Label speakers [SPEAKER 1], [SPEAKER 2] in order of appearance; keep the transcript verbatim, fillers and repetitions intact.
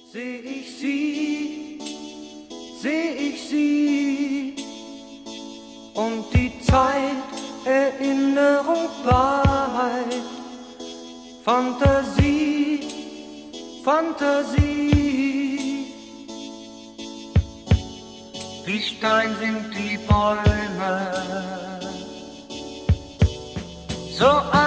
[SPEAKER 1] Seh ich sie, seh ich sie und die Zeit, Erinnerung, Wahrheit, Fantasie, Fantasie. Wie Stein sind die Bäume, so